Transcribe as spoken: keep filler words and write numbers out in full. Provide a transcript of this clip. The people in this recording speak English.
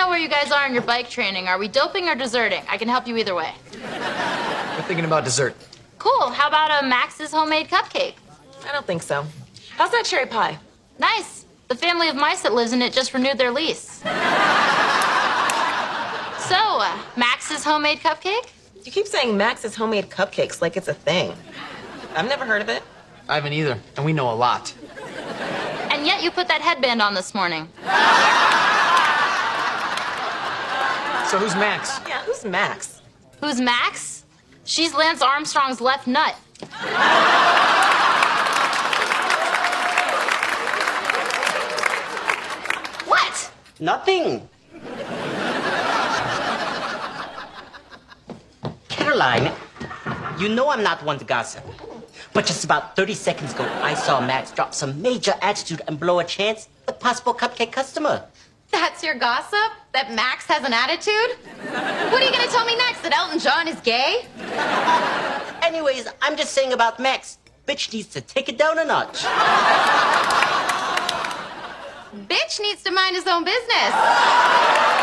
know where you guys are in your bike training. Are we doping or deserting? I can help you either way. We're thinking about dessert. Cool. How about a Max's homemade cupcake? I don't think so. How's that cherry pie? Nice. The family of mice that lives in it just renewed their lease. So, uh, Max's homemade cupcake? You keep saying Max's homemade cupcakes like it's a thing. I've never heard of it. I haven't either, and we know a lot. And yet you put that headband on this morning. So who's Max? Yeah, who's Max? Who's Max? She's Lance Armstrong's left nut. What? Nothing. Caroline, you know I'm not one to gossip. But just about thirty seconds ago, I saw Max drop some major attitude and blow a chance with possible cupcake customer. That's your gossip? That Max has an attitude? What are you gonna tell me next? That Elton John is gay? Anyways, I'm just saying about Max. Bitch needs to take it down a notch. Bitch needs to mind his own business.